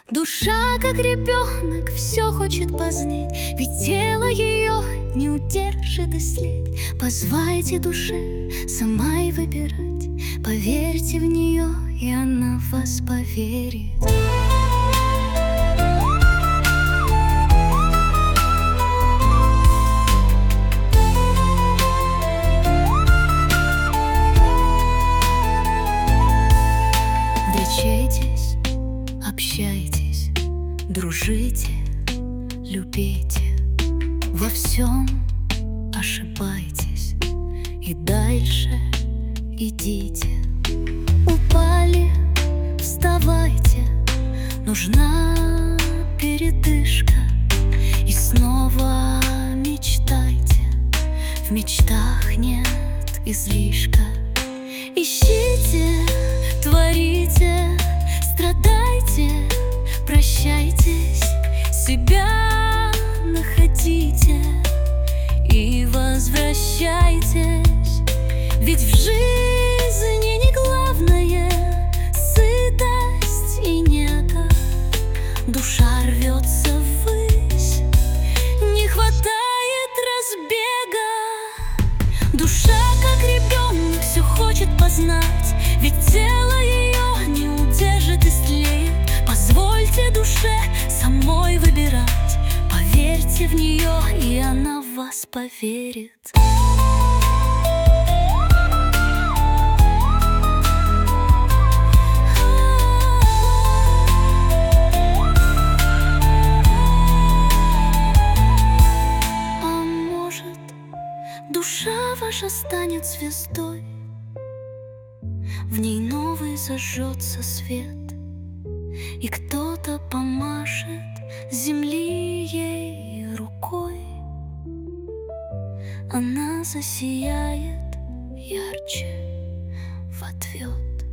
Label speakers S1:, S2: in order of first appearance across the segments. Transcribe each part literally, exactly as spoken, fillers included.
S1: Душа, как ребенок, все хочет познать, ведь тело ее не удержит и след. Позвайте душе сама и выбирать, поверьте в нее, и она в вас поверит. Встречайтесь, общайтесь, дружите, любите, во всем ошибайтесь и дальше идите. Упали, вставайте, нужна передышка, и снова мечтайте, в мечтах нет излишка. Ищите, творите, страдайте, прощайтесь, себя находите и возвращайтесь. Ведь в жизни не главное сытость и нега. Душа рвется ввысь, не хватает разбега. Душа, как ребенок, все хочет познать, ведь тело ее не удержит и стлеет. Позвольте душе самой выбирать, поверьте в нее, и она в вас поверит. А может, душа ваша станет звездой, в ней новый зажжется свет, и кто-то помашет земли ей рукой. Она засияет ярче в ответ.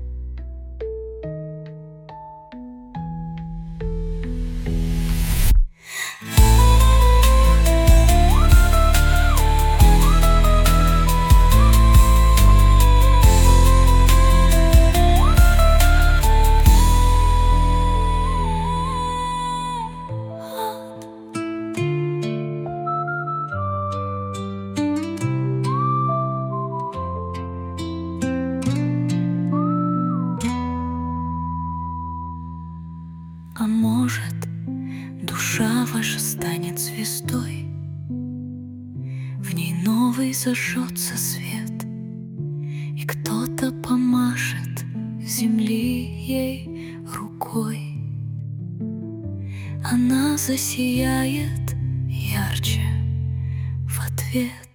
S1: А может, душа ваша станет звездой, в ней новый зажжется свет, и кто-то помашет земли ей рукой. Она засияет ярче в ответ.